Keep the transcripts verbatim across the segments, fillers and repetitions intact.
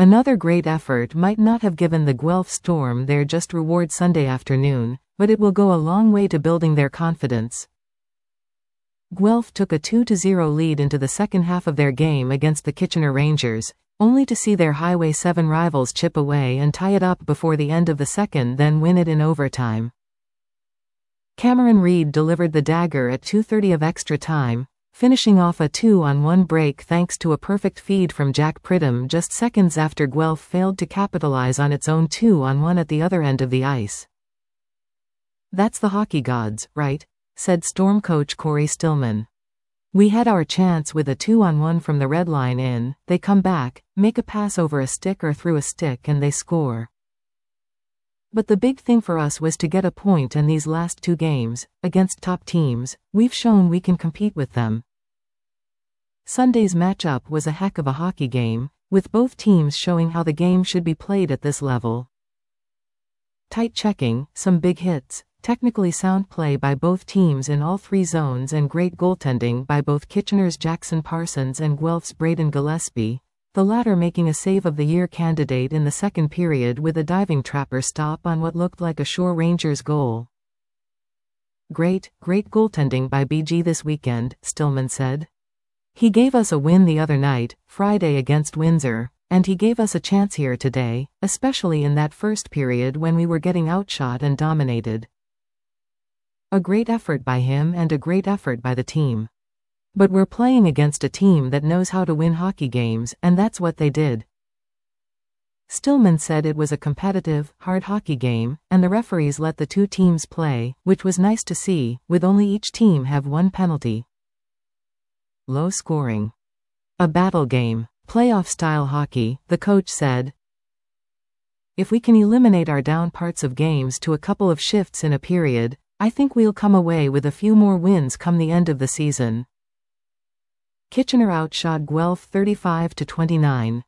Another great effort might not have given the Guelph Storm their just reward Sunday afternoon, but it will go a long way to building their confidence. Guelph took a two to zero lead into the second half of their game against the Kitchener Rangers, only to see their Highway seven rivals chip away and tie it up before the end of the second, then win it in overtime. Cameron Reid delivered the dagger at two thirty of extra time, finishing off a two on one break thanks to a perfect feed from Jack Pridham just seconds after Guelph failed to capitalize on its own two on one at the other end of the ice. "That's the hockey gods, right?" said Storm coach Corey Stillman. "We had our chance with a two on one from the red line in, they come back, make a pass over a stick or through a stick and they score. But the big thing for us was to get a point in these last two games, against top teams. We've shown we can compete with them." Sunday's matchup was a heck of a hockey game, with both teams showing how the game should be played at this level. Tight checking, some big hits, technically sound play by both teams in all three zones and great goaltending by both Kitchener's Jackson Parsons and Guelph's Braden Gillespie, the latter making a Save of the Year candidate in the second period with a diving trapper stop on what looked like a Shore Rangers goal. "Great, great goaltending by B G this weekend," Stillman said. "He gave us a win the other night, Friday against Windsor, and he gave us a chance here today, especially in that first period when we were getting outshot and dominated. A great effort by him and a great effort by the team. But we're playing against a team that knows how to win hockey games, and that's what they did." Stillman said it was a competitive, hard hockey game, and the referees let the two teams play, which was nice to see, with only each team have one penalty. Low scoring. "A battle game, playoff-style hockey," the coach said. "If we can eliminate our down parts of games to a couple of shifts in a period, I think we'll come away with a few more wins come the end of the season." Kitchener outshot Guelph thirty-five to twenty-nine.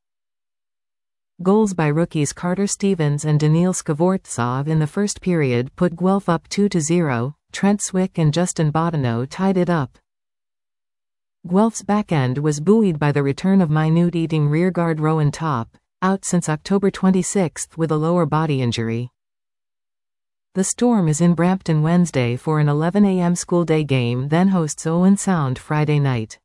Goals by rookies Carter Stevens and Daniil Skvortsov in the first period put Guelph up two to zero, Trent Swick and Justin Bottineau tied it up. Guelph's backend was buoyed by the return of minute-eating rearguard Rowan Top, out since October twenty-sixth with a lower body injury. The Storm is in Brampton Wednesday for an eleven a m school day game, then hosts Owen Sound Friday night.